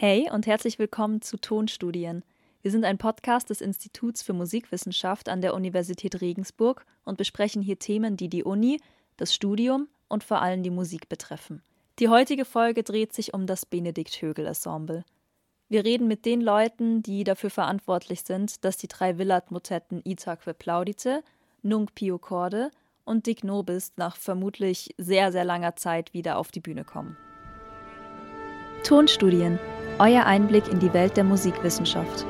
Hey und herzlich willkommen zu Tonstudien. Wir sind ein Podcast des Instituts für Musikwissenschaft an der Universität Regensburg und besprechen hier Themen, die die Uni, das Studium und vor allem die Musik betreffen. Die heutige Folge dreht sich um das Benedikt Högel Ensemble. Wir reden mit den Leuten, die dafür verantwortlich sind, dass die 3 Villath-Motetten Itaque Plaudite, Nunc Pio Corde und Dic Nobis nach vermutlich sehr, sehr langer Zeit wieder auf die Bühne kommen. Tonstudien. Euer Einblick in die Welt der Musikwissenschaft.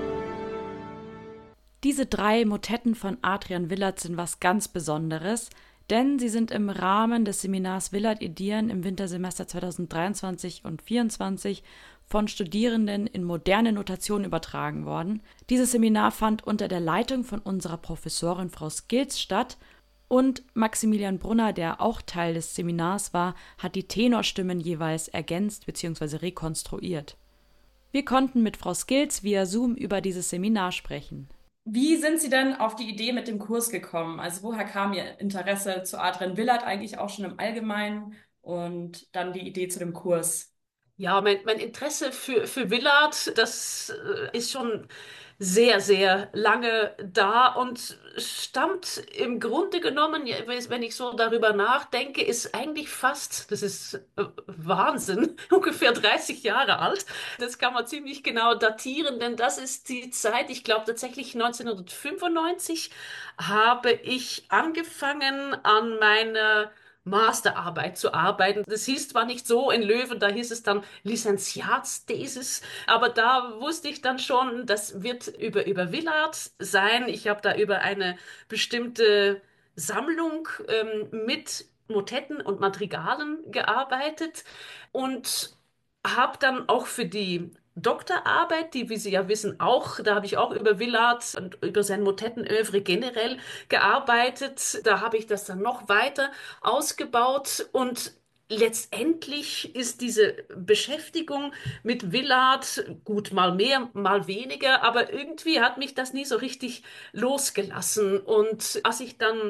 Diese 3 Motetten von Adrian Villath sind was ganz Besonderes, denn sie sind im Rahmen des Seminars Villath edieren im Wintersemester 2023 und 2024 von Studierenden in moderne Notation übertragen worden. Dieses Seminar fand unter der Leitung von unserer Professorin Frau Skilz statt und Maximilian Brunner, der auch Teil des Seminars war, hat die Tenorstimmen jeweils ergänzt bzw. rekonstruiert. Wir konnten mit Frau Skilz via Zoom über dieses Seminar sprechen. Wie sind Sie denn auf die Idee mit dem Kurs gekommen? Also woher kam Ihr Interesse zu Adrian Villath eigentlich auch schon im Allgemeinen und dann die Idee zu dem Kurs? Ja, mein Interesse für Villath, das ist schon sehr, sehr lange da und stammt im Grunde genommen, ja, wenn ich so darüber nachdenke, ist eigentlich fast, das ist Wahnsinn, ungefähr 30 Jahre alt. Das kann man ziemlich genau datieren, denn das ist die Zeit, ich glaube tatsächlich 1995 habe ich angefangen an meiner Masterarbeit zu arbeiten. Das hieß zwar nicht so in Löwen, da hieß es dann Lizenziatsthesis, aber da wusste ich dann schon, das wird über Villath sein. Ich habe da über eine bestimmte Sammlung mit Motetten und Madrigalen gearbeitet und habe dann auch für die Doktorarbeit, die, wie Sie ja wissen, auch, da habe ich auch über Villath und über sein Motettenœuvre generell gearbeitet. Da habe ich das dann noch weiter ausgebaut und letztendlich ist diese Beschäftigung mit Villath gut mal mehr, mal weniger, aber irgendwie hat mich das nie so richtig losgelassen. Und als ich dann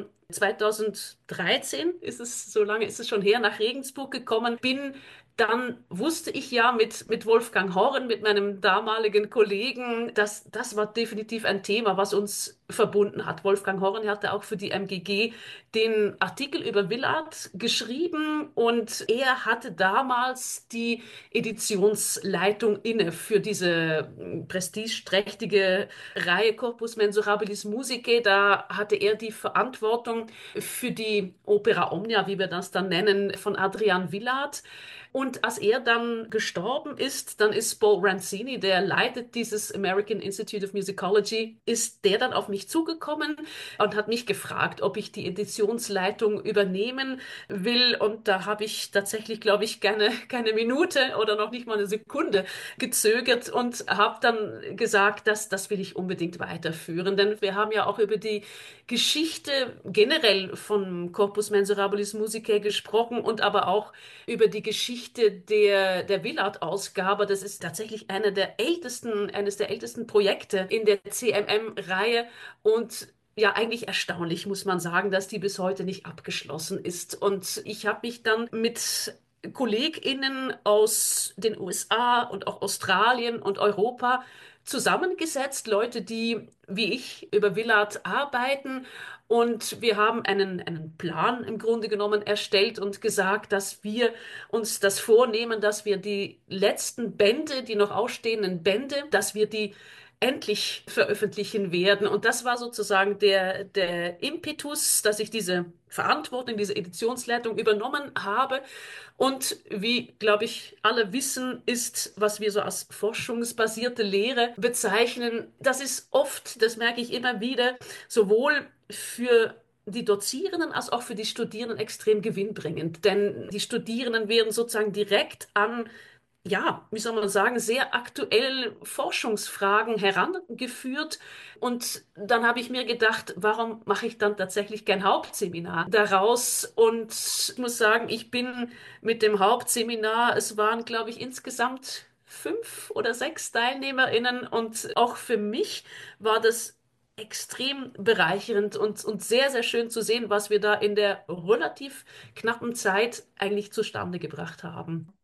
2013, so lange ist es schon her, nach Regensburg gekommen bin, dann wusste ich ja mit Wolfgang Horn, mit meinem damaligen Kollegen, dass das war definitiv ein Thema, was uns verbunden hat. Wolfgang Horn hatte auch für die MGG den Artikel über Villath geschrieben und er hatte damals die Editionsleitung inne für diese prestigeträchtige Reihe Corpus Mensurabilis Musicae. Da hatte er die Verantwortung für die Opera Omnia, wie wir das dann nennen, von Adrian Villath. Und als er dann gestorben ist, dann ist Paul Rancini, der leitet dieses American Institute of Musicology, ist der dann auf mich zugekommen und hat mich gefragt, ob ich die Editionsleitung übernehmen will. Und da habe ich tatsächlich, glaube ich, keine Minute oder noch nicht mal eine Sekunde gezögert und habe dann gesagt, das will ich unbedingt weiterführen. Denn wir haben ja auch über die Geschichte generell von Corpus Mensurabilis Musicae gesprochen und aber auch über die Geschichte der Villath-Ausgabe. Das ist tatsächlich eines der ältesten Projekte in der CMM-Reihe und ja, eigentlich erstaunlich, muss man sagen, dass die bis heute nicht abgeschlossen ist. Und ich habe mich dann mit KollegInnen aus den USA und auch Australien und Europa zusammengesetzt, Leute, die wie ich über Villath arbeiten. Und wir haben einen Plan im Grunde genommen erstellt und gesagt, dass wir uns das vornehmen, dass wir die letzten Bände, die noch ausstehenden Bände, dass wir die endlich veröffentlichen werden. Und das war sozusagen der Impetus, dass ich diese Verantwortung, diese Editionsleitung übernommen habe. Und wie, glaube ich, alle wissen, ist, was wir so als forschungsbasierte Lehre bezeichnen, das ist oft, das merke ich immer wieder, sowohl für die Dozierenden als auch für die Studierenden extrem gewinnbringend. Denn die Studierenden werden sozusagen direkt an, ja, wie soll man sagen, sehr aktuelle Forschungsfragen herangeführt. Und dann habe ich mir gedacht, warum mache ich dann tatsächlich kein Hauptseminar daraus? Und ich muss sagen, ich bin mit dem Hauptseminar, es waren, glaube ich, insgesamt 5 oder 6 TeilnehmerInnen. Und auch für mich war das extrem bereichernd und sehr, sehr schön zu sehen, was wir da in der relativ knappen Zeit eigentlich zustande gebracht haben.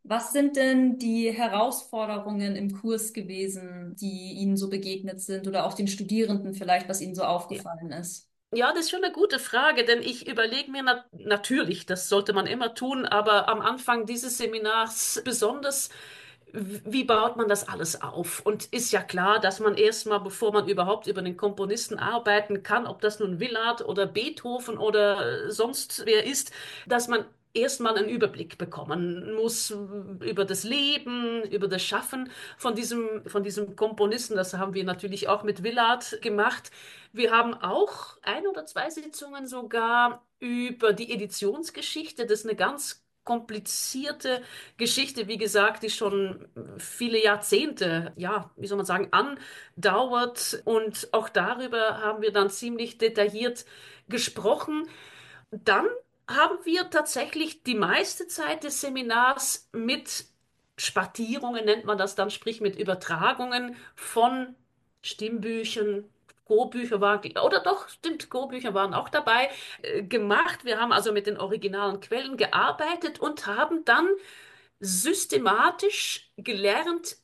Was sind denn die Herausforderungen im Kurs gewesen, die Ihnen so begegnet sind oder auch den Studierenden vielleicht, was Ihnen so Ja. aufgefallen ist? Ja, das ist schon eine gute Frage, denn ich überlege mir natürlich, das sollte man immer tun, aber am Anfang dieses Seminars besonders, wie baut man das alles auf? Und ist ja klar, dass man erstmal, bevor man überhaupt über den Komponisten arbeiten kann, ob das nun Willard oder Beethoven oder sonst wer ist, dass man erstmal einen Überblick bekommen muss über das Leben, über das Schaffen von diesem Komponisten. Das haben wir natürlich auch mit Willard gemacht. Wir haben auch ein oder zwei Sitzungen sogar über die Editionsgeschichte. Das ist eine ganz komplizierte Geschichte, wie gesagt, die schon viele Jahrzehnte, ja, wie soll man sagen, andauert. Und auch darüber haben wir dann ziemlich detailliert gesprochen. Dann haben wir tatsächlich die meiste Zeit des Seminars mit Spartierungen, nennt man das dann, sprich mit Übertragungen von Stimmbüchern, Go-Bücher waren, oder doch, stimmt, Go-Bücher waren auch dabei, gemacht. Wir haben also mit den originalen Quellen gearbeitet und haben dann systematisch gelernt,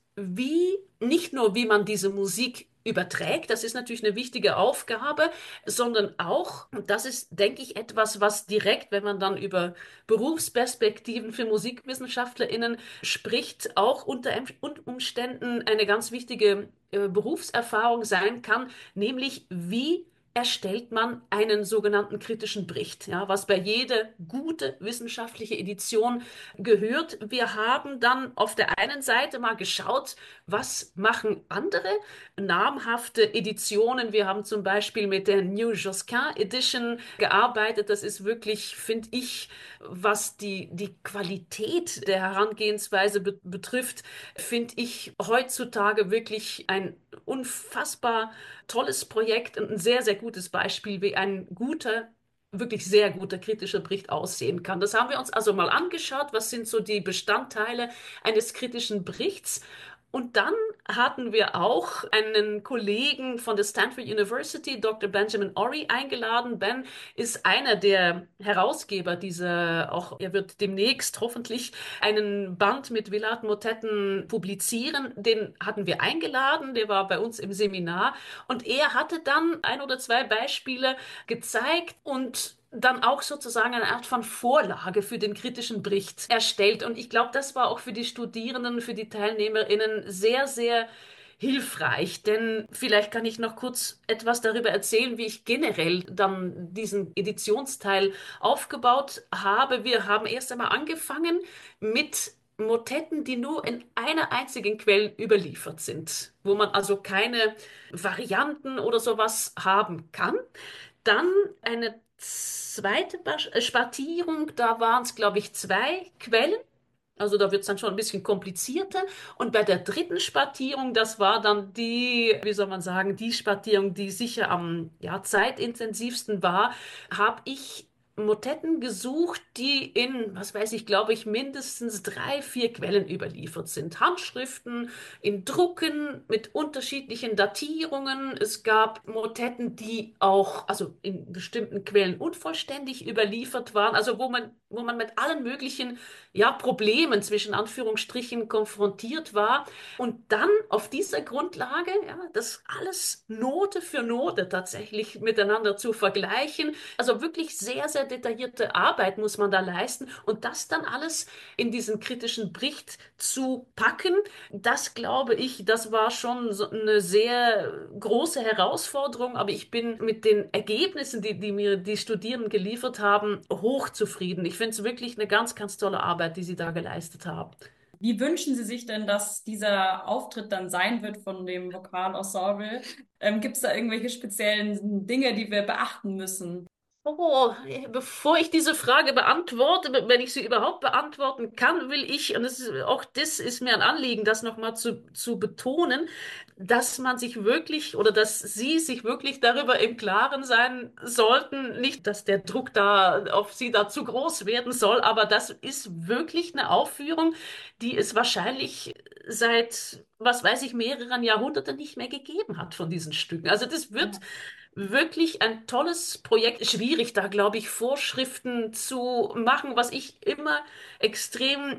nicht nur wie man diese Musik überträgt, das ist natürlich eine wichtige Aufgabe, sondern auch, und das ist, denke ich, etwas, was direkt, wenn man dann über Berufsperspektiven für MusikwissenschaftlerInnen spricht, auch unter Umständen eine ganz wichtige Berufserfahrung sein kann, nämlich wie erstellt man einen sogenannten kritischen Bericht, ja, was bei jeder gute wissenschaftliche Edition gehört. Wir haben dann auf der einen Seite mal geschaut, was machen andere namhafte Editionen. Wir haben zum Beispiel mit der New Josquin Edition gearbeitet. Das ist wirklich, finde ich, was die Qualität der Herangehensweise betrifft, finde ich heutzutage wirklich ein unfassbar tolles Projekt und ein sehr, sehr gutes Beispiel, wie ein guter, wirklich sehr guter kritischer Bericht aussehen kann. Das haben wir uns also mal angeschaut. Was sind so die Bestandteile eines kritischen Berichts? Und dann hatten wir auch einen Kollegen von der Stanford University, Dr. Benjamin Orry, eingeladen. Ben ist einer der Herausgeber dieser, auch er wird demnächst hoffentlich einen Band mit Willard-Motetten publizieren. Den hatten wir eingeladen, der war bei uns im Seminar und er hatte dann ein oder zwei Beispiele gezeigt und dann auch sozusagen eine Art von Vorlage für den kritischen Bericht erstellt. Und ich glaube, das war auch für die Studierenden, für die TeilnehmerInnen sehr, sehr hilfreich. Denn vielleicht kann ich noch kurz etwas darüber erzählen, wie ich generell dann diesen Editionsteil aufgebaut habe. Wir haben erst einmal angefangen mit Motetten, die nur in einer einzigen Quelle überliefert sind, wo man also keine Varianten oder sowas haben kann. Dann eine zweite Spartierung, da waren es, glaube ich, zwei Quellen. Also da wird es dann schon ein bisschen komplizierter. Und bei der dritten Spartierung, das war dann die, wie soll man sagen, die Spartierung, die sicher am ja, zeitintensivsten war, habe ich Motetten gesucht, die in, was weiß ich, glaube ich, mindestens drei, vier Quellen überliefert sind. Handschriften in Drucken mit unterschiedlichen Datierungen. Es gab Motetten, die auch, also in bestimmten Quellen unvollständig überliefert waren, also wo man mit allen möglichen ja, Problemen zwischen Anführungsstrichen konfrontiert war. Und dann auf dieser Grundlage, ja, das alles Note für Note tatsächlich miteinander zu vergleichen. Also wirklich sehr, sehr detaillierte Arbeit muss man da leisten. Und das dann alles in diesen kritischen Bericht zu packen, das glaube ich, das war schon so eine sehr große Herausforderung. Aber ich bin mit den Ergebnissen, die mir die Studierenden geliefert haben, hochzufrieden. Ich finde es wirklich eine ganz, ganz tolle Arbeit, die sie da geleistet haben. Wie wünschen Sie sich denn, dass dieser Auftritt dann sein wird von dem Vokalensemble? Gibt es da irgendwelche speziellen Dinge, die wir beachten müssen? Oh, bevor ich diese Frage beantworte, wenn ich sie überhaupt beantworten kann, will ich, und auch das ist mir ein Anliegen, das nochmal zu betonen, dass man sich wirklich oder dass Sie sich wirklich darüber im Klaren sein sollten, nicht, dass der Druck da auf Sie da zu groß werden soll, aber das ist wirklich eine Aufführung, die es wahrscheinlich seit, was weiß ich, mehreren Jahrhunderten nicht mehr gegeben hat von diesen Stücken. Also das wird wirklich ein tolles Projekt. Schwierig, da glaube ich, Vorschriften zu machen. Was ich immer extrem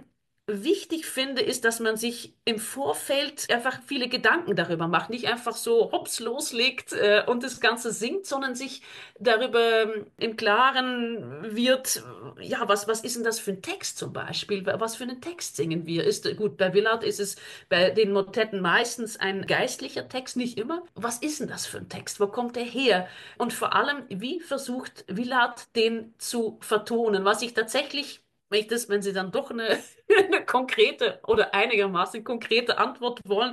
wichtig finde, ist, dass man sich im Vorfeld einfach viele Gedanken darüber macht. Nicht einfach so hops loslegt und das Ganze singt, sondern sich darüber im Klaren wird, ja, was ist denn das für ein Text zum Beispiel? Was für einen Text singen wir? Gut, bei Willard ist es bei den Motetten meistens ein geistlicher Text, nicht immer. Was ist denn das für ein Text? Wo kommt der her? Und vor allem, wie versucht Willard den zu vertonen? Was ich tatsächlich, wenn Sie dann doch eine konkrete oder einigermaßen konkrete Antwort wollen,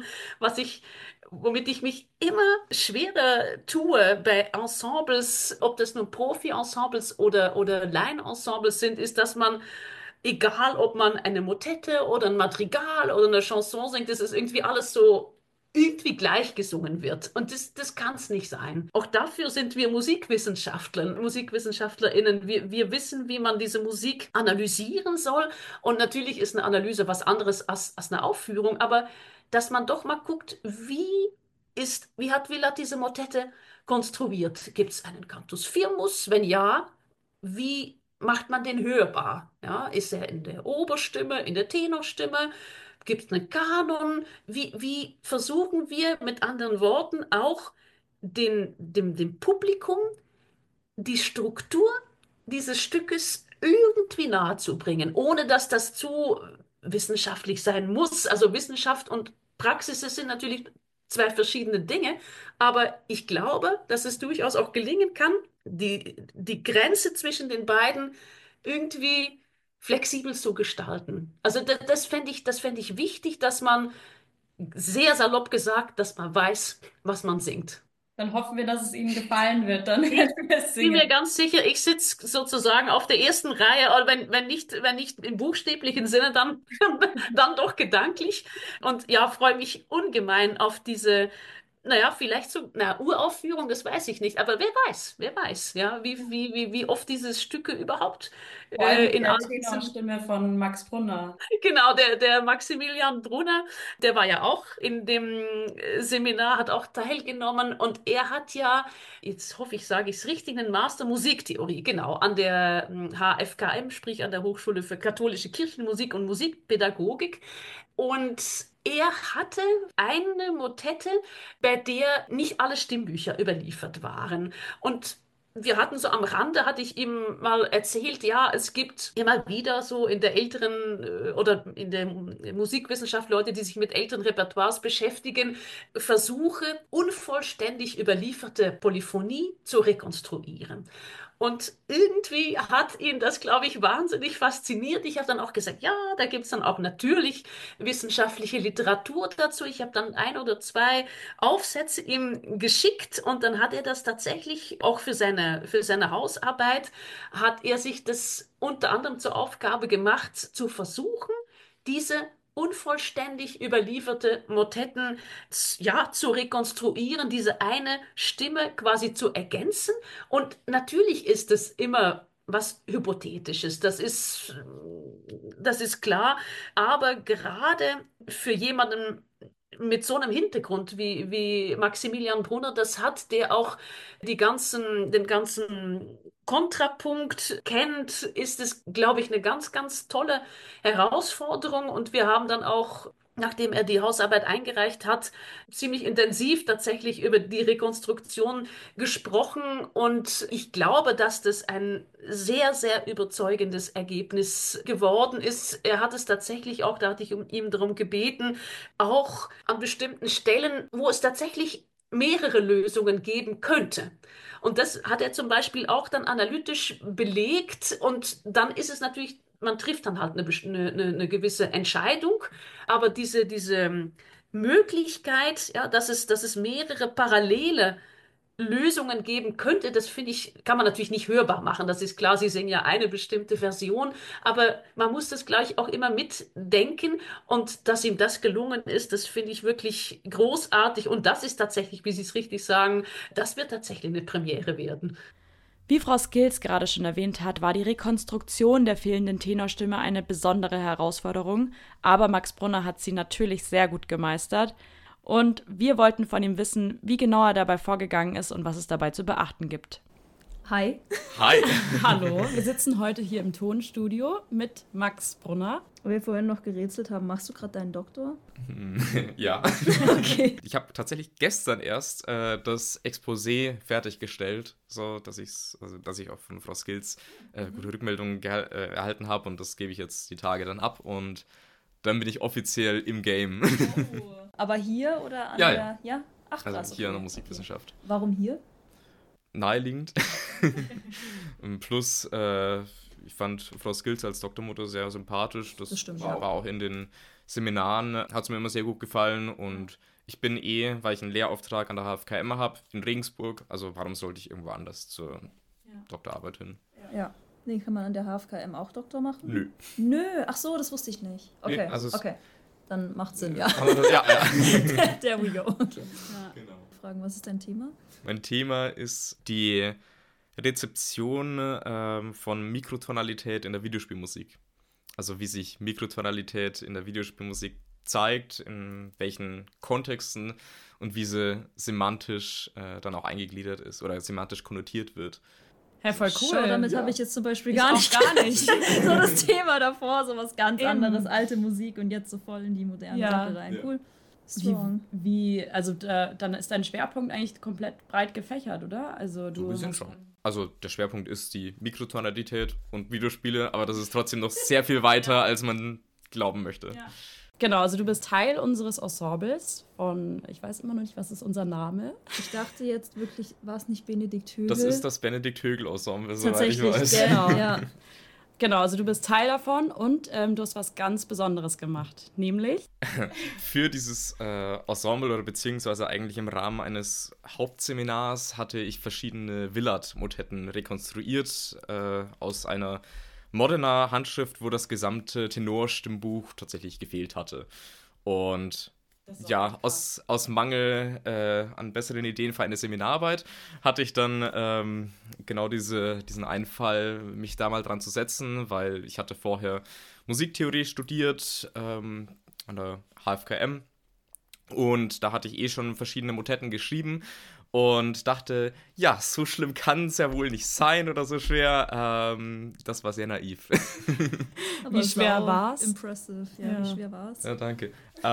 womit ich mich immer schwerer tue bei Ensembles, ob das nun Profi-Ensembles oder Laien-Ensembles sind, ist, dass man, egal ob man eine Motette oder ein Madrigal oder eine Chanson singt, das ist irgendwie alles so irgendwie gleich gesungen wird. Und das kann es nicht sein. Auch dafür sind wir MusikwissenschaftlerInnen. Wir wissen, wie man diese Musik analysieren soll. Und natürlich ist eine Analyse was anderes als eine Aufführung, aber dass man doch mal guckt, wie hat Willard diese Motette konstruiert? Gibt es einen Cantus firmus? Wenn ja, wie macht man den hörbar? Ja, ist er in der Oberstimme, in der Tenorstimme? Gibt es einen Kanon? Wie versuchen wir mit anderen Worten auch dem Publikum die Struktur dieses Stückes irgendwie nahezubringen, ohne dass das zu wissenschaftlich sein muss? Also Wissenschaft und Praxis, das sind natürlich zwei verschiedene Dinge, aber ich glaube, dass es durchaus auch gelingen kann, die Grenze zwischen den beiden irgendwie flexibel zu gestalten. Also das fänd ich wichtig, dass man, sehr salopp gesagt, dass man weiß, was man singt. Dann hoffen wir, dass es Ihnen gefallen wird. Dann werden wir es Bin mir singen. ganz sicher, ich sitze sozusagen auf der ersten Reihe, oder wenn nicht im buchstäblichen Sinne, dann, dann doch gedanklich. Und ja, freue mich ungemein auf diese, naja, vielleicht so, na, Uraufführung, das weiß ich nicht, aber wer weiß, ja, wie oft diese Stücke überhaupt Vor allem mit in der all diesen. Tenorstimme von Max Brunner. Genau, der Maximilian Brunner, der war ja auch in dem Seminar, hat auch teilgenommen und er hat ja, jetzt hoffe ich, sage ich es richtig, einen Master Musiktheorie, genau, an der HFKM, sprich an der Hochschule für katholische Kirchenmusik und Musikpädagogik. Und er hatte eine Motette, bei der nicht alle Stimmbücher überliefert waren. Und wir hatten so am Rande, hatte ich ihm mal erzählt, ja, es gibt immer wieder so in der älteren oder in der Musikwissenschaft Leute, die sich mit älteren Repertoires beschäftigen, Versuche, unvollständig überlieferte Polyphonie zu rekonstruieren. Und irgendwie hat ihn das, glaube ich, wahnsinnig fasziniert. Ich habe dann auch gesagt, ja, da gibt es dann auch natürlich wissenschaftliche Literatur dazu. Ich habe dann ein oder zwei Aufsätze ihm geschickt und dann hat er das tatsächlich auch für seine Hausarbeit, hat er sich das unter anderem zur Aufgabe gemacht, zu versuchen, diese unvollständig überlieferte Motetten ja, zu rekonstruieren, diese eine Stimme quasi zu ergänzen. Und natürlich ist es immer was Hypothetisches, das ist klar, aber gerade für jemanden mit so einem Hintergrund wie Maximilian Brunner das hat, der auch den ganzen Kontrapunkt kennt, ist es, glaube ich, eine ganz, ganz tolle Herausforderung. Und wir haben dann auch, nachdem er die Hausarbeit eingereicht hat, ziemlich intensiv tatsächlich über die Rekonstruktion gesprochen. Und ich glaube, dass das ein sehr, sehr überzeugendes Ergebnis geworden ist. Er hat es tatsächlich auch, da hatte ich ihm darum gebeten, auch an bestimmten Stellen, wo es tatsächlich mehrere Lösungen geben könnte. Und das hat er zum Beispiel auch dann analytisch belegt. Und dann ist es natürlich, man trifft dann halt eine gewisse Entscheidung. Aber diese Möglichkeit, ja, dass es mehrere parallele Lösungen geben könnte, das finde ich, kann man natürlich nicht hörbar machen. Das ist klar, Sie sehen ja eine bestimmte Version, aber man muss das gleich auch immer mitdenken und dass ihm das gelungen ist, das finde ich wirklich großartig und das ist tatsächlich, wie Sie es richtig sagen, das wird tatsächlich eine Premiere werden. Wie Frau Skills gerade schon erwähnt hat, war die Rekonstruktion der fehlenden Tenorstimme eine besondere Herausforderung, aber Max Brunner hat sie natürlich sehr gut gemeistert. Und wir wollten von ihm wissen, wie genau er dabei vorgegangen ist und was es dabei zu beachten gibt. Hi. Hi. Hallo, wir sitzen heute hier im Tonstudio mit Max Brunner. Wo wir vorhin noch gerätselt haben, machst du gerade deinen Doktor? Ja. Okay. Ich habe tatsächlich gestern erst das Exposé fertiggestellt, so dass ich auch von Frau Skills gute Rückmeldungen erhalten habe und das gebe ich jetzt die Tage dann ab und dann bin ich offiziell im Game. Aber hier oder an Ja, der... ja. Ja? Ach krass. Also hier okay. in der Musikwissenschaft. Warum hier? Naheliegend. Und plus, ich fand Frau Skills als Doktormutter sehr sympathisch. Das stimmt, war auch in den Seminaren, hat es mir immer sehr gut gefallen. Und ich bin weil ich einen Lehrauftrag an der HFKM habe, in Regensburg. Also warum sollte ich irgendwo anders zur Doktorarbeit hin? Ja. Nee, kann man an der HFKM auch Doktor machen? Nö. Ach so, das wusste ich nicht. Okay, Nee, also okay. Dann macht Sinn, ja. Ja. There we go. Okay. Genau. Fragen, was ist dein Thema? Mein Thema ist die Rezeption von Mikrotonalität in der Videospielmusik. Also wie sich Mikrotonalität in der Videospielmusik zeigt, in welchen Kontexten und wie sie semantisch dann auch eingegliedert ist oder semantisch konnotiert wird. Hey, voll cool. Schau, damit habe ich jetzt zum Beispiel Ich gar auch nicht. gar nicht. So das Thema davor, so was ganz Eben. anderes, alte Musik und jetzt so voll in die moderne Ja. Sache rein. Ja. Cool. Strong. Also dann ist dein Schwerpunkt eigentlich komplett breit gefächert, oder? Also So gesehen schon. Also der Schwerpunkt ist die Mikrotonalität und Videospiele, aber das ist trotzdem noch sehr viel weiter, als man glauben möchte. Ja. Genau, also du bist Teil unseres Ensembles von, ich weiß immer noch nicht, was ist unser Name? Ich dachte jetzt wirklich, war es nicht Benedikt Högel? Das ist das Benedikt Högel-Ensemble, soweit ich tatsächlich, weiß. genau, ja. Genau, also du bist Teil davon und du hast was ganz Besonderes gemacht, nämlich? Für dieses Ensemble oder beziehungsweise eigentlich im Rahmen eines Hauptseminars hatte ich verschiedene Willard-Motetten rekonstruiert aus einer moderner Handschrift, wo das gesamte Tenorstimmbuch tatsächlich gefehlt hatte. Und ja, aus Mangel an besseren Ideen für eine Seminararbeit hatte ich dann genau diesen Einfall, mich da mal dran zu setzen, weil ich hatte vorher Musiktheorie studiert an der HFKM und da hatte ich schon verschiedene Motetten geschrieben und dachte, ja, so schlimm kann es ja wohl nicht sein oder so schwer. Das war sehr naiv. Aber Wie schwer sau war's? Impressive, ja, Ja. wie schwer war's? Ja, danke.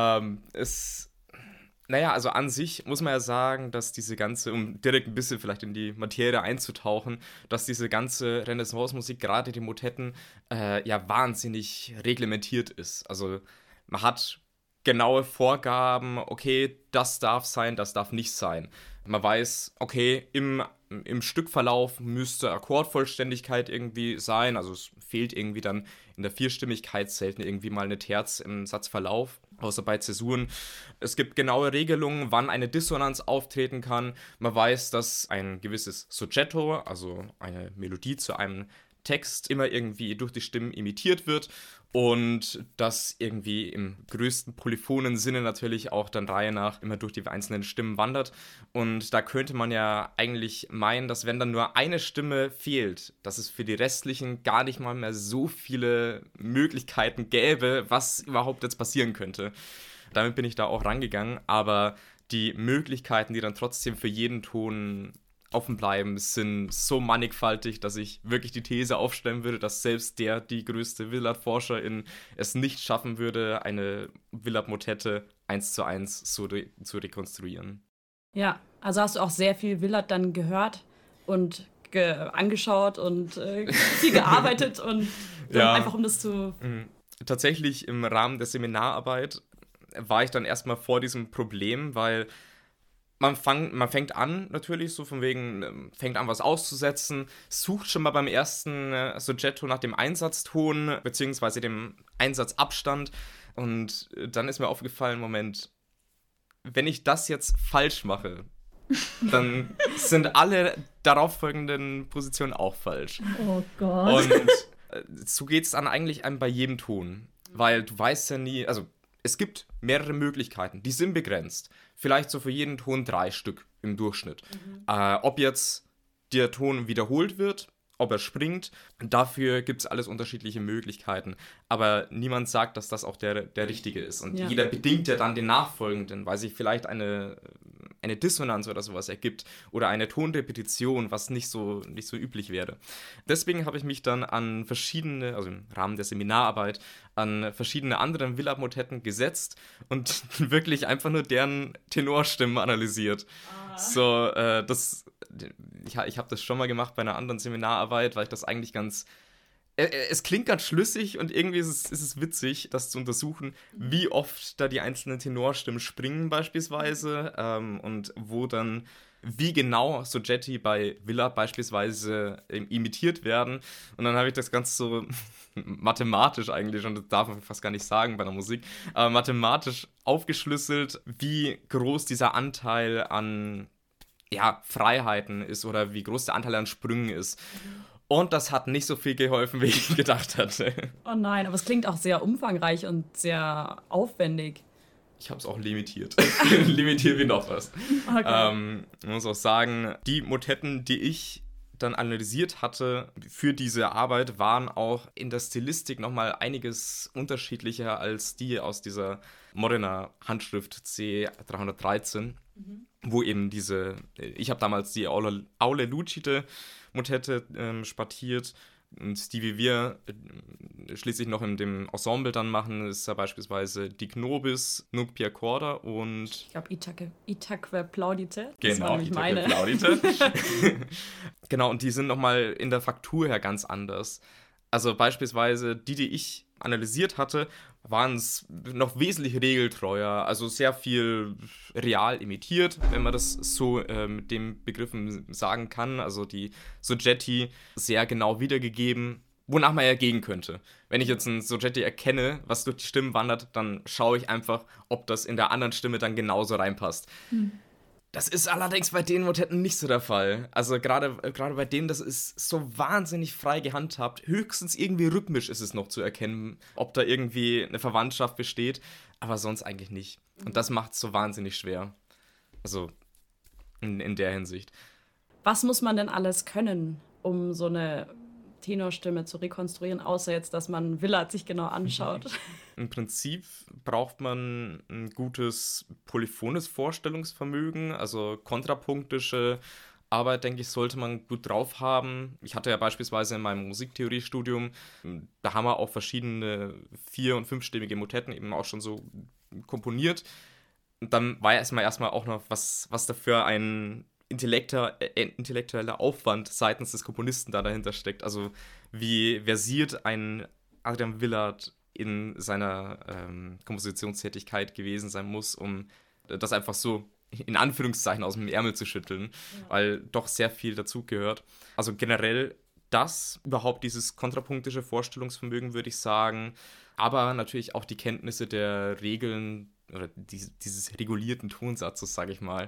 Also an sich muss man ja sagen, dass diese ganze, um direkt ein bisschen vielleicht in die Materie einzutauchen, dass diese ganze Renaissance-Musik, gerade die Motetten, ja wahnsinnig reglementiert ist. Also man hat genaue Vorgaben, okay, das darf sein, das darf nicht sein. Man weiß, okay, im Stückverlauf müsste Akkordvollständigkeit irgendwie sein, also es fehlt irgendwie dann in der Vierstimmigkeit selten irgendwie mal eine Terz im Satzverlauf, außer bei Zäsuren. Es gibt genaue Regelungen, wann eine Dissonanz auftreten kann. Man weiß, dass ein gewisses Soggetto, also eine Melodie zu einem Text, immer irgendwie durch die Stimmen imitiert wird und das irgendwie im größten polyphonen Sinne natürlich auch dann Reihe nach immer durch die einzelnen Stimmen wandert. Und da könnte man ja eigentlich meinen, dass wenn dann nur eine Stimme fehlt, dass es für die restlichen gar nicht mal mehr so viele Möglichkeiten gäbe, was überhaupt jetzt passieren könnte. Damit bin ich da auch rangegangen, aber die Möglichkeiten, die dann trotzdem für jeden Ton offen bleiben, sind so mannigfaltig, dass ich wirklich die These aufstellen würde, dass selbst die größte Willard-Forscherin es nicht schaffen würde, eine Willard-Motette 1:1 so zu rekonstruieren. Ja, also hast du auch sehr viel Willard dann gehört und angeschaut und viel gearbeitet und Ja. einfach um das zu... Tatsächlich im Rahmen der Seminararbeit war ich dann erstmal vor diesem Problem, weil man fängt an, natürlich, so von wegen, fängt an, was auszusetzen, sucht schon mal beim ersten Soggetto nach dem Einsatzton, beziehungsweise dem Einsatzabstand. Und dann ist mir aufgefallen, Moment, wenn ich das jetzt falsch mache, dann sind alle darauffolgenden Positionen auch falsch. Oh Gott. Und so geht es dann eigentlich einem bei jedem Ton, weil du weißt ja nie, also es gibt mehrere Möglichkeiten, die sind begrenzt. Vielleicht so für jeden Ton 3 Stück im Durchschnitt. Ob jetzt der Ton wiederholt wird, ob er springt, dafür gibt es alles unterschiedliche Möglichkeiten. Aber niemand sagt, dass das auch der richtige ist. Und Ja. jeder bedingt ja dann den nachfolgenden, weil sich vielleicht eine eine Dissonanz oder sowas ergibt oder eine Tonrepetition, was nicht so üblich wäre. Deswegen habe ich mich dann an verschiedene, also im Rahmen der Seminararbeit, an verschiedene andere Villard-Motetten gesetzt und wirklich einfach nur deren Tenorstimmen analysiert. So, ich habe das schon mal gemacht bei einer anderen Seminararbeit, weil ich das eigentlich es klingt ganz schlüssig und irgendwie ist es witzig, das zu untersuchen, wie oft da die einzelnen Tenorstimmen springen beispielsweise und wo dann, wie genau Soggetti bei Villard beispielsweise imitiert werden. Und dann habe ich das Ganze so mathematisch eigentlich, und das darf man fast gar nicht sagen bei der Musik, aber mathematisch aufgeschlüsselt, wie groß dieser Anteil an Freiheiten ist oder wie groß der Anteil an Sprüngen ist. Und das hat nicht so viel geholfen, wie ich gedacht hatte. Oh nein, aber es klingt auch sehr umfangreich und sehr aufwendig. Ich habe es auch limitiert. Limitiert wie noch was. Okay. Man muss auch sagen, die Motetten, die ich dann analysiert hatte für diese Arbeit, waren auch in der Stilistik nochmal einiges unterschiedlicher als die aus dieser Modena Handschrift C313, wo eben ich habe damals die Aule Lucite Motette spartiert, und die, wie wir schließlich noch in dem Ensemble dann machen, ist ja beispielsweise die Knobis, Nunc Corda und... Ich glaube, Itaque Plaudite. Genau, Itaque Plaudite. Genau, und die sind nochmal in der Fraktur her ganz anders. Also beispielsweise die ich analysiert hatte, waren es noch wesentlich regeltreuer, also sehr viel real imitiert, wenn man das so mit den Begriffen sagen kann. Also die Soggetti sehr genau wiedergegeben, wonach man ja gehen könnte. Wenn ich jetzt einen Soggetti erkenne, was durch die Stimmen wandert, dann schaue ich einfach, ob das in der anderen Stimme dann genauso reinpasst. Das ist allerdings bei den Motetten nicht so der Fall. Also gerade bei denen, das ist so wahnsinnig frei gehandhabt. Höchstens irgendwie rhythmisch ist es noch zu erkennen, ob da irgendwie eine Verwandtschaft besteht, aber sonst eigentlich nicht. Und das macht es so wahnsinnig schwer. Also in der Hinsicht. Was muss man denn alles können, um so eine Tenorstimme zu rekonstruieren, außer jetzt, dass man Villard sich genau anschaut? Im Prinzip braucht man ein gutes polyphones Vorstellungsvermögen, also kontrapunktische Arbeit, denke ich, sollte man gut drauf haben. Ich hatte ja beispielsweise in meinem Musiktheoriestudium, da haben wir auch verschiedene 4- und 5-stimmige Motetten eben auch schon so komponiert. Und dann war ja erstmal auch noch, was dafür ein intellektueller Aufwand seitens des Komponisten da dahinter steckt. Also wie versiert ein Adrian Villard in seiner Kompositionstätigkeit gewesen sein muss, um das einfach so in Anführungszeichen aus dem Ärmel zu schütteln, weil doch sehr viel dazugehört. Also generell überhaupt dieses kontrapunktische Vorstellungsvermögen, würde ich sagen, aber natürlich auch die Kenntnisse der Regeln oder dieses regulierten Tonsatzes, sage ich mal.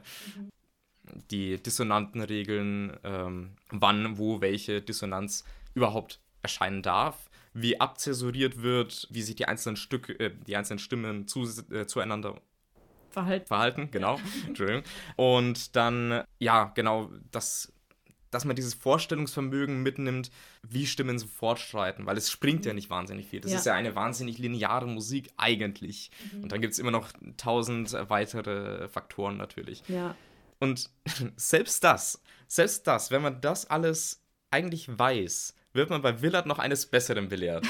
Die dissonanten Regeln, wann, wo, welche Dissonanz überhaupt erscheinen darf, wie abzäsuriert wird, wie sich die einzelnen Stimmen zueinander verhalten, genau. Entschuldigung. Und dann, genau, dass man dieses Vorstellungsvermögen mitnimmt, wie Stimmen so fortschreiten, weil es springt ja nicht wahnsinnig viel. Das ist ja eine wahnsinnig lineare Musik eigentlich. Und dann gibt es immer noch 1000 weitere Faktoren natürlich. Ja. Und selbst das, wenn man das alles eigentlich weiß, wird man bei Villard noch eines Besseren belehrt.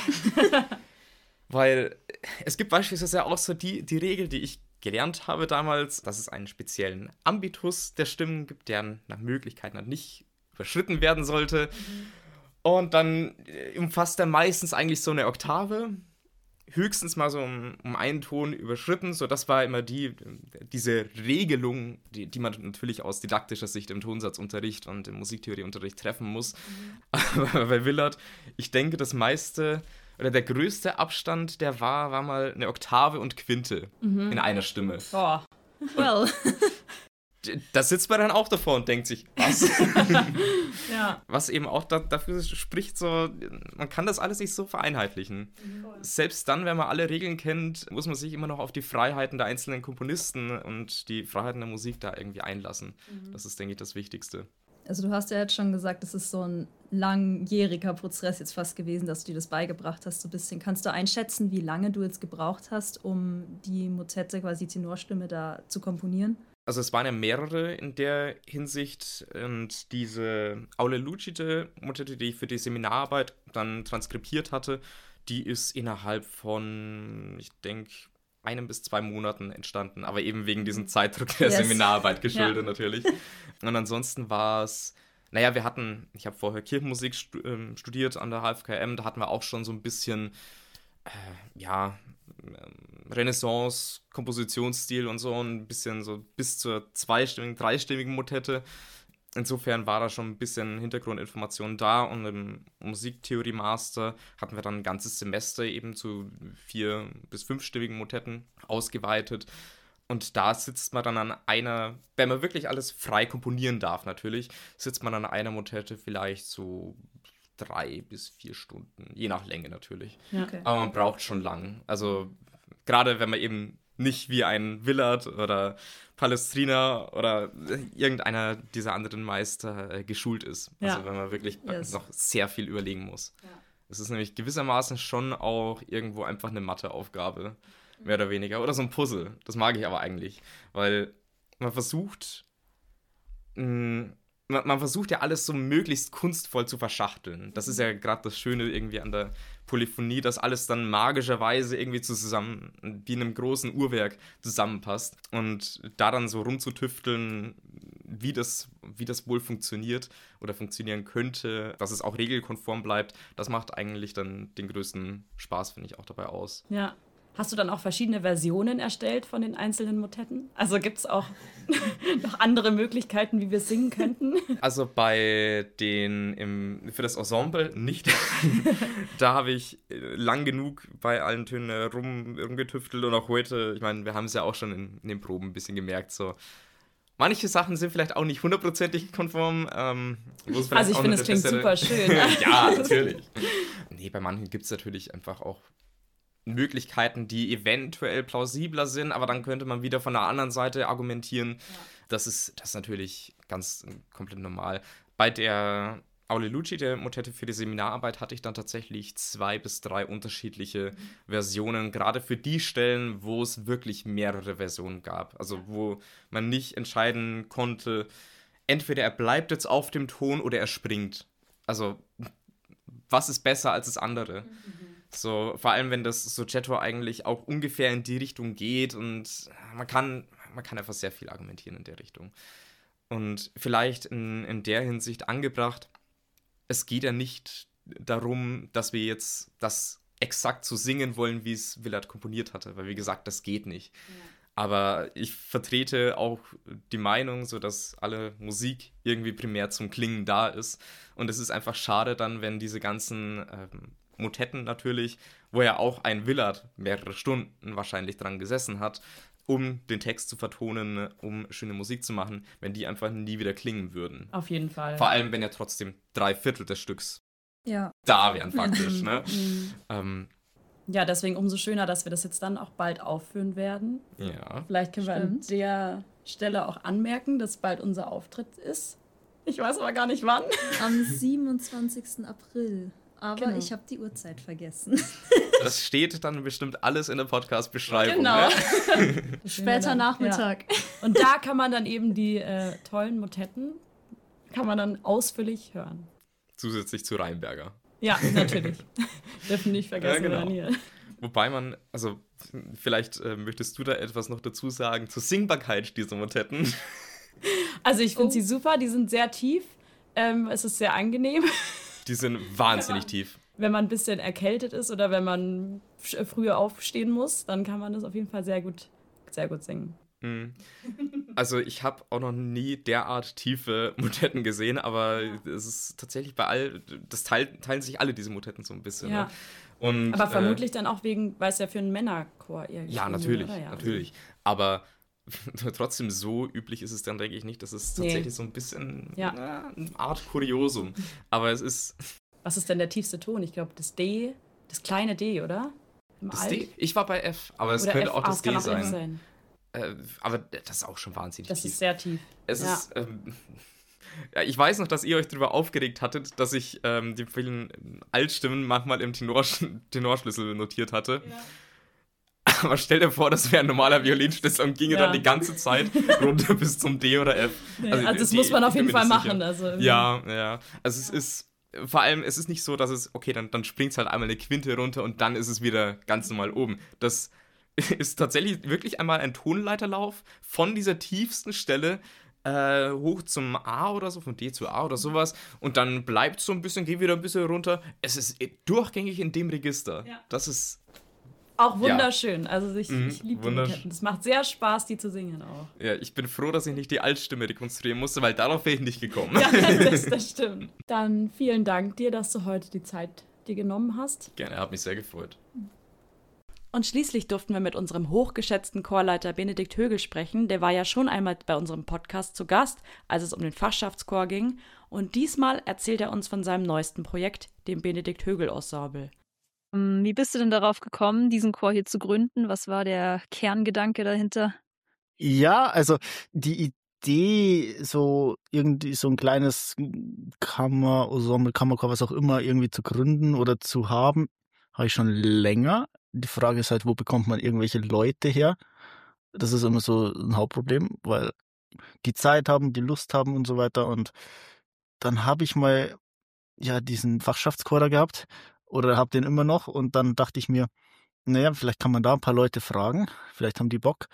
Weil es gibt beispielsweise auch so die Regel, die ich gelernt habe damals, dass es einen speziellen Ambitus der Stimmen gibt, der nach Möglichkeit nicht überschritten werden sollte. Und dann umfasst er meistens eigentlich so eine Oktave, höchstens mal so um einen Ton überschritten. So, das war immer diese Regelung, die man natürlich aus didaktischer Sicht im Tonsatzunterricht und im Musiktheorieunterricht treffen muss. Aber bei Villard, ich denke, das meiste oder der größte Abstand, der war mal eine Oktave und Quinte in einer Stimme. Oh, well. Da sitzt man dann auch davor und denkt sich, was? Ja. Was eben auch dafür spricht, so, man kann das alles nicht so vereinheitlichen. Selbst dann, wenn man alle Regeln kennt, muss man sich immer noch auf die Freiheiten der einzelnen Komponisten und die Freiheiten der Musik da irgendwie einlassen. Das ist, denke ich, das Wichtigste. Also du hast ja jetzt schon gesagt, es ist so ein langjähriger Prozess jetzt fast gewesen, dass du dir das beigebracht hast, so ein bisschen. Kannst du einschätzen, wie lange du jetzt gebraucht hast, um die Motette, quasi Tenorstimme, da zu komponieren? Also es waren ja mehrere in der Hinsicht und diese Aule Lucide Motette, die ich für die Seminararbeit dann transkribiert hatte, die ist innerhalb von, ich denke, 1 bis 2 Monaten entstanden, aber eben wegen diesem Zeitdruck der Seminararbeit geschuldet natürlich. Und ansonsten war es, naja, ich habe vorher Kirchenmusik studiert an der HFKM, da hatten wir auch schon so ein bisschen, Renaissance, Kompositionsstil und so, ein bisschen so bis zur 2-stimmigen, 3-stimmigen Motette. Insofern war da schon ein bisschen Hintergrundinformation da und im Musiktheorie-Master hatten wir dann ein ganzes Semester eben zu 4- bis 5-stimmigen Motetten ausgeweitet. Und da sitzt man dann an einer, wenn man wirklich alles frei komponieren darf natürlich, sitzt man an einer Motette vielleicht so 3 bis 4 Stunden, je nach Länge natürlich. Ja. Okay. Aber man braucht schon lang. Also gerade wenn man eben nicht wie ein Willard oder Palestrina oder irgendeiner dieser anderen Meister geschult ist. Also wenn man wirklich noch sehr viel überlegen muss. Ja. Es ist nämlich gewissermaßen schon auch irgendwo einfach eine Matheaufgabe, mehr oder weniger. Oder so ein Puzzle. Das mag ich aber eigentlich. Weil man versucht ja alles so möglichst kunstvoll zu verschachteln. Das ist ja gerade das Schöne irgendwie an der Polyphonie, dass alles dann magischerweise irgendwie zusammen, wie in einem großen Uhrwerk zusammenpasst. Und da dann so rumzutüfteln, wie das wohl funktioniert oder funktionieren könnte, dass es auch regelkonform bleibt, das macht eigentlich dann den größten Spaß, finde ich, auch dabei aus. Ja. Hast du dann auch verschiedene Versionen erstellt von den einzelnen Motetten? Also gibt es auch noch andere Möglichkeiten, wie wir singen könnten? Also für das Ensemble nicht. Da habe ich lang genug bei allen Tönen rumgetüftelt und auch heute, ich meine, wir haben es ja auch schon in den Proben ein bisschen gemerkt, so manche Sachen sind vielleicht auch nicht 100%ig konform. Also ich finde, es klingt super schön. Ja, natürlich. Nee, bei manchen gibt es natürlich einfach auch Möglichkeiten, die eventuell plausibler sind, aber dann könnte man wieder von der anderen Seite argumentieren. Ja. Das ist natürlich ganz komplett normal. Bei der Aule Lucide Motette für die Seminararbeit hatte ich dann tatsächlich 2 bis 3 unterschiedliche Versionen, gerade für die Stellen, wo es wirklich mehrere Versionen gab. Also wo man nicht entscheiden konnte, entweder er bleibt jetzt auf dem Ton oder er springt. Also was ist besser als das andere? So, vor allem, wenn das Soggetto eigentlich auch ungefähr in die Richtung geht und man kann einfach sehr viel argumentieren in der Richtung. Und vielleicht in der Hinsicht angebracht, es geht ja nicht darum, dass wir jetzt das exakt so singen wollen, wie es Willard komponiert hatte, weil wie gesagt, das geht nicht. Ja. Aber ich vertrete auch die Meinung, so dass alle Musik irgendwie primär zum Klingen da ist. Und es ist einfach schade dann, wenn diese ganzen Motetten natürlich, wo ja auch ein Willard mehrere Stunden wahrscheinlich dran gesessen hat, um den Text zu vertonen, um schöne Musik zu machen, wenn die einfach nie wieder klingen würden. Auf jeden Fall. Vor allem, wenn ja trotzdem 3/4 des Stücks da wären faktisch. Ne? Ja, deswegen umso schöner, dass wir das jetzt dann auch bald aufführen werden. Ja. Vielleicht können wir an der Stelle auch anmerken, dass bald unser Auftritt ist. Ich weiß aber gar nicht wann. Am 27. April. Aber ich habe die Uhrzeit vergessen. Das steht dann bestimmt alles in der Podcast-Beschreibung. Genau. Ne? Später Nachmittag. Ja. Und da kann man dann eben die tollen Motetten kann man dann ausführlich hören. Zusätzlich zu Rheinberger. Ja, natürlich. Dürfen nicht vergessen werden hier. Wobei also vielleicht möchtest du da etwas noch dazu sagen zur Singbarkeit dieser Motetten. Also ich finde sie super, die sind sehr tief. Es ist sehr angenehm. Die sind wahnsinnig tief. Wenn man ein bisschen erkältet ist oder wenn man früher aufstehen muss, dann kann man das auf jeden Fall sehr gut singen. Also ich habe auch noch nie derart tiefe Motetten gesehen, aber es ist tatsächlich das teilen sich alle diese Motetten so ein bisschen. Ja. Ne? Und, aber vermutlich dann auch weil es ja für einen Männerchor irgendwie ja, natürlich, natürlich. Aber trotzdem so üblich ist es dann, denke ich, nicht. Das ist tatsächlich so ein bisschen eine Art Kuriosum. Aber es ist... Was ist denn der tiefste Ton? Ich glaube, das D, das kleine D, oder? Das D? Ich war bei F, aber es könnte auch das D sein. Aber das ist auch schon wahnsinnig tief. Das ist sehr tief. Es ist... ich weiß noch, dass ihr euch darüber aufgeregt hattet, dass ich die vielen Altstimmen manchmal im Tenorschlüssel notiert hatte. Ja. Aber stell dir vor, das wäre ein normaler Violinschlüssel und ginge dann die ganze Zeit runter bis zum D oder F. Also das muss man auf jeden Fall machen. Also, ja. Also es ist, vor allem, es ist nicht so, dass es, okay, dann springt es halt einmal eine Quinte runter und dann ist es wieder ganz normal oben. Das ist tatsächlich wirklich einmal ein Tonleiterlauf von dieser tiefsten Stelle hoch zum A oder so, von D zu A oder sowas und dann bleibt so ein bisschen, geht wieder ein bisschen runter. Es ist durchgängig in dem Register. Ja. Das ist auch wunderschön. Ja. Also ich liebe die wunderschön. Motetten. Es macht sehr Spaß, die zu singen auch. Ja, ich bin froh, dass ich nicht die Altstimme rekonstruieren musste, weil darauf wäre ich nicht gekommen. Ja, das stimmt. Dann vielen Dank dir, dass du heute die Zeit dir genommen hast. Gerne, hat mich sehr gefreut. Und schließlich durften wir mit unserem hochgeschätzten Chorleiter Benedikt Högel sprechen. Der war ja schon einmal bei unserem Podcast zu Gast, als es um den Fachschaftschor ging. Und diesmal erzählt er uns von seinem neuesten Projekt, dem Benedikt Högel Ensemble. Wie bist du denn darauf gekommen, diesen Chor hier zu gründen? Was war der Kerngedanke dahinter? Ja, also die Idee, so irgendwie so ein kleines Kammerensemble, Kammerchor, was auch immer, irgendwie zu gründen oder zu haben, habe ich schon länger. Die Frage ist halt, wo bekommt man irgendwelche Leute her? Das ist immer so ein Hauptproblem, weil die Zeit haben, die Lust haben und so weiter. Und dann habe ich mal diesen Fachschaftschor da gehabt oder habe den immer noch. Und dann dachte ich mir, naja, vielleicht kann man da ein paar Leute fragen. Vielleicht haben die Bock.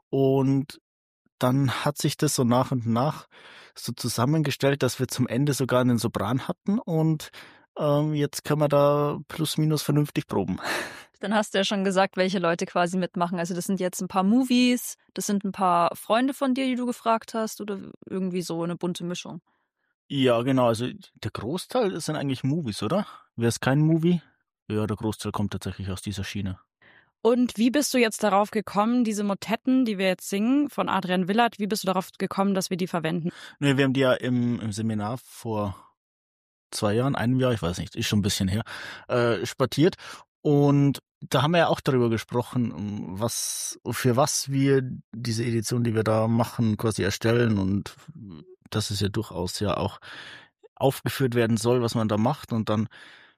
Und dann hat sich das so nach und nach so zusammengestellt, dass wir zum Ende sogar einen Sopran hatten. Und jetzt können wir da plus minus vernünftig proben. Dann hast du ja schon gesagt, welche Leute quasi mitmachen. Also das sind jetzt ein paar Movies, das sind ein paar Freunde von dir, die du gefragt hast oder irgendwie so eine bunte Mischung. Ja, genau. Also der Großteil sind eigentlich Movies, oder? Wäre es kein Movie? Ja, der Großteil kommt tatsächlich aus dieser Schiene. Und wie bist du jetzt darauf gekommen, diese Motetten, die wir jetzt singen, von Adrian Willert, wie bist du darauf gekommen, dass wir die verwenden? Nee, wir haben die ja im Seminar vor 2 Jahren, einem Jahr, ich weiß nicht, ist schon ein bisschen her, spartiert. Und da haben wir ja auch darüber gesprochen, für was wir diese Edition, die wir da machen, quasi erstellen und dass es ja durchaus ja auch aufgeführt werden soll, was man da macht. Und dann,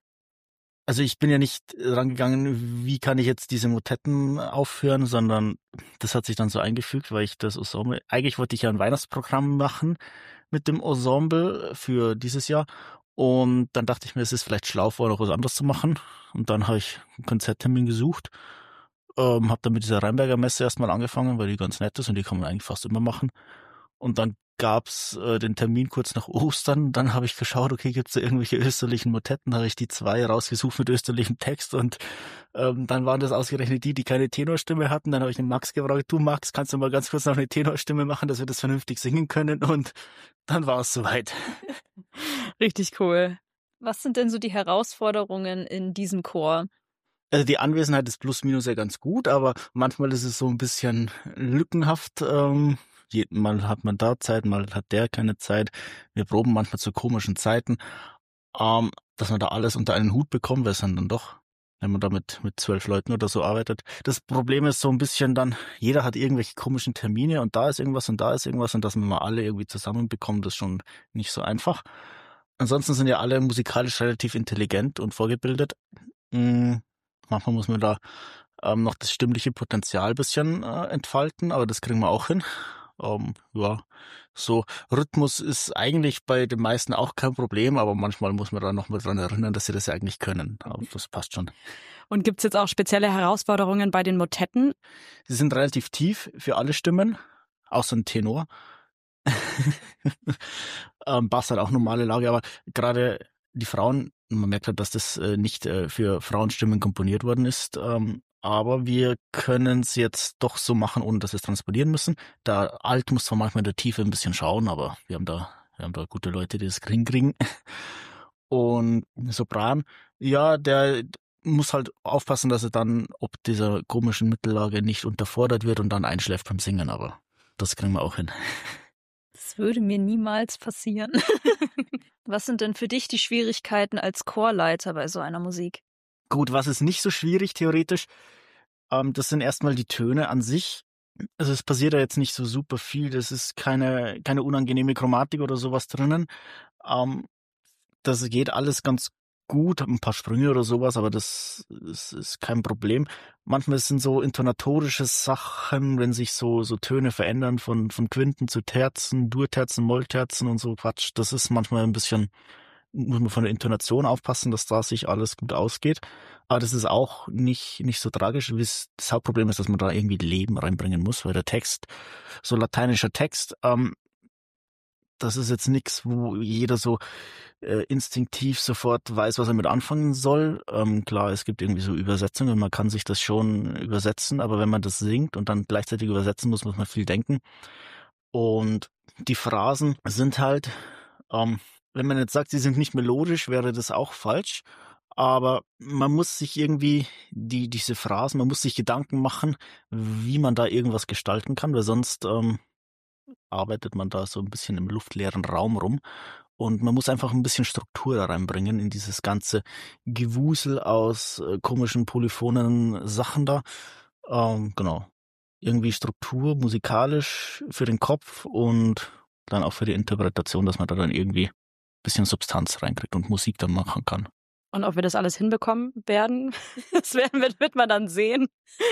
also ich bin ja nicht rangegangen, wie kann ich jetzt diese Motetten aufführen, sondern das hat sich dann so eingefügt, weil ich das Ensemble, eigentlich wollte ich ja ein Weihnachtsprogramm machen mit dem Ensemble für dieses Jahr. Und dann dachte ich mir, es ist vielleicht schlau, vorher noch was anderes zu machen. Und dann habe ich einen Konzerttermin gesucht. Habe dann mit dieser Rheinberger Messe erstmal angefangen, weil die ganz nett ist und die kann man eigentlich fast immer machen. Und dann gab's den Termin kurz nach Ostern. Dann habe ich geschaut, okay, gibt's da irgendwelche österreichischen Motetten? Da habe ich die 2 rausgesucht mit österreichischem Text und dann waren das ausgerechnet die keine Tenorstimme hatten. Dann habe ich den Max gefragt, du Max, kannst du mal ganz kurz noch eine Tenorstimme machen, dass wir das vernünftig singen können? Und dann war es soweit. Richtig cool. Was sind denn so die Herausforderungen in diesem Chor? Also die Anwesenheit ist plus minus ja ganz gut, aber manchmal ist es so ein bisschen lückenhaft. Mal hat man da Zeit, mal hat der keine Zeit. Wir proben manchmal zu komischen Zeiten, dass man da alles unter einen Hut bekommt, weil es dann doch, wenn man da mit 12 Leuten oder so arbeitet. Das Problem ist so ein bisschen dann, jeder hat irgendwelche komischen Termine und da ist irgendwas und da ist irgendwas und dass man mal alle irgendwie zusammenbekommt, ist schon nicht so einfach. Ansonsten sind ja alle musikalisch relativ intelligent und vorgebildet. Manchmal muss man da noch das stimmliche Potenzial ein bisschen entfalten, aber das kriegen wir auch hin. So Rhythmus ist eigentlich bei den meisten auch kein Problem, aber manchmal muss man da noch mal dran erinnern, dass sie das ja eigentlich können. Aber das passt schon. Und gibt's jetzt auch spezielle Herausforderungen bei den Motetten? Sie sind relativ tief für alle Stimmen, außer ein Tenor. Bass hat auch normale Lage, aber gerade die Frauen, man merkt halt, dass das nicht für Frauenstimmen komponiert worden ist, aber wir können es jetzt doch so machen, ohne dass wir es transponieren müssen. Der Alt muss zwar manchmal in der Tiefe ein bisschen schauen, aber wir haben da gute Leute, die das hinkriegen. Und Sopran, ja, der muss halt aufpassen, dass er dann, ob dieser komischen Mittellage nicht unterfordert wird und dann einschläft beim Singen, aber das kriegen wir auch hin. Das würde mir niemals passieren. Was sind denn für dich die Schwierigkeiten als Chorleiter bei so einer Musik? Gut, was ist nicht so schwierig theoretisch? Das sind erstmal die Töne an sich. Also es passiert da jetzt nicht so super viel. Das ist keine unangenehme Chromatik oder sowas drinnen. Das geht alles ganz gut, ein paar Sprünge oder sowas, aber das ist kein Problem. Manchmal sind so intonatorische Sachen, wenn sich so Töne verändern von Quinten zu Terzen, Durterzen, Mollterzen und so Quatsch. Das ist manchmal ein bisschen, muss man von der Intonation aufpassen, dass da sich alles gut ausgeht. Aber das ist auch nicht so tragisch. Das Hauptproblem ist, dass man da irgendwie Leben reinbringen muss, weil der Text, so lateinischer Text, das ist jetzt nichts, wo jeder so instinktiv sofort weiß, was er mit anfangen soll. Klar, es gibt irgendwie so Übersetzungen, man kann sich das schon übersetzen, aber wenn man das singt und dann gleichzeitig übersetzen muss man viel denken. Und die Phrasen sind halt, wenn man jetzt sagt, sie sind nicht melodisch, wäre das auch falsch. Aber man muss sich irgendwie diese Phrasen, man muss sich Gedanken machen, wie man da irgendwas gestalten kann, weil sonst arbeitet man da so ein bisschen im luftleeren Raum rum. Und man muss einfach ein bisschen Struktur da reinbringen in dieses ganze Gewusel aus komischen, polyphonen Sachen da. Genau. Irgendwie Struktur, musikalisch für den Kopf und dann auch für die Interpretation, dass man da dann irgendwie ein bisschen Substanz reinkriegt und Musik dann machen kann. Und ob wir das alles hinbekommen werden, das wird man dann sehen.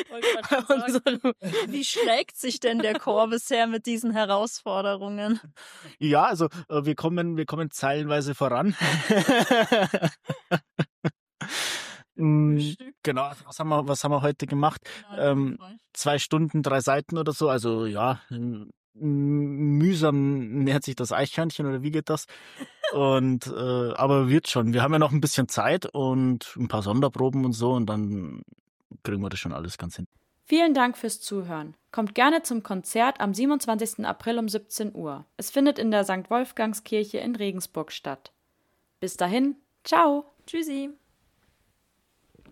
Wie schlägt sich denn der Chor bisher mit diesen Herausforderungen? Ja, also wir kommen zeilenweise voran. Genau, was haben wir heute gemacht? 2 Stunden, 3 Seiten oder so, also ja, mühsam nähert sich das Eichhörnchen oder wie geht das? Und aber wird schon. Wir haben ja noch ein bisschen Zeit und ein paar Sonderproben und so und dann kriegen wir das schon alles ganz hin. Vielen Dank fürs Zuhören. Kommt gerne zum Konzert am 27. April um 17 Uhr. Es findet in der St. Wolfgangskirche in Regensburg statt. Bis dahin, ciao. Tschüssi.